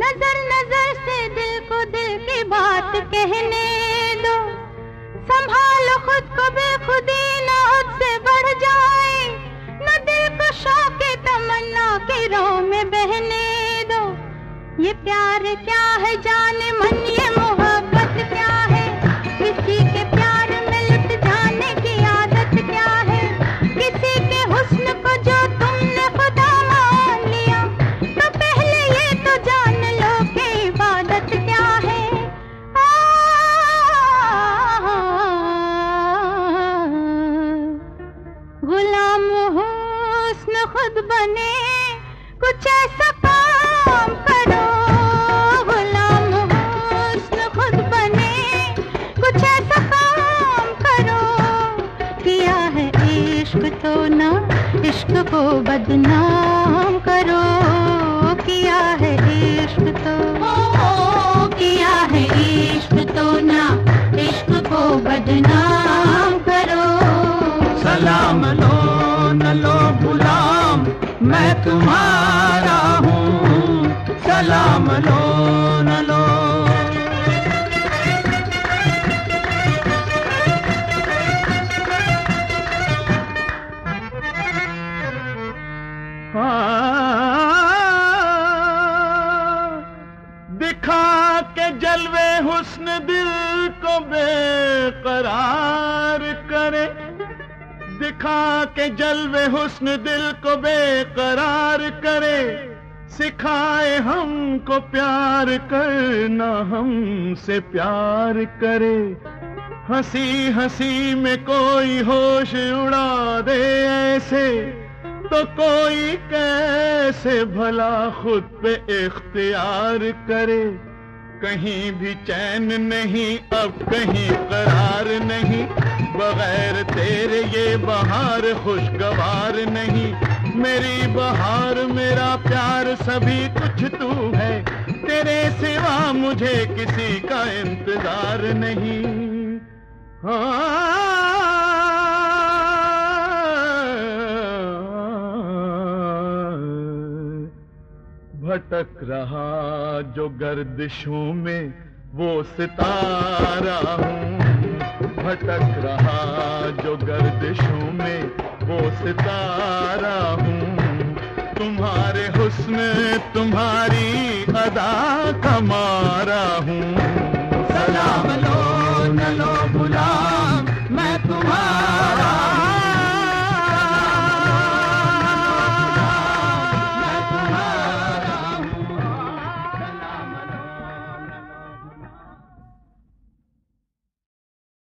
नजर नजर से दिल को दिल की बात कहने दो, संभालो खुद को बेखुदी न उससे बढ़ जाए, न दिल को शौक तमन्ना के राह में बहने दो। ये प्यार क्या है जाने मन, ये मोहब्बत क्या है, किसी के प्यार में लुट जाने की आदत क्या है, किसी के हुस्न को जो तुमने खुदा मान लिया, तो पहले ये तो जान लो कि इबादत क्या है। गुलाम हुस्न खुद बने, कुछ ऐसा काम करो, गुलाम हुस्न खुद बने, कुछ ऐसा काम करो। किया है इश्क तो ना इश्क को बदनाम करो, किया है इश्क तो, किया है इश्क तो ना इश्क को बदनाम करो। सलाम लो न लो गुलाम, मैं तुम्हारा हूँ, सलाम लो न लो। दिखा के जलवे हुस्न दिल को बेकरार करे, दिखा के जलवे हुस्न दिल को बेकरार करे, सिखाए हमको प्यार करना हमसे प्यार करे। हंसी हंसी में कोई होश उड़ा दे ऐसे, तो कोई कैसे भला खुद पे इख्तियार करे। कहीं भी चैन नहीं अब कहीं करार नहीं, बगैर तेरे ये बहार खुशगवार नहीं। मेरी बहार मेरा प्यार सभी कुछ तू है, तेरे सिवा मुझे किसी का इंतजार नहीं। भटक रहा जो गर्दिशों में वो सितारा हूँ, भटक रहा जो गर्दिशों में वो सितारा हूँ। तुम्हारे हुस्न तुम्हारी अदा का मारा हूँ,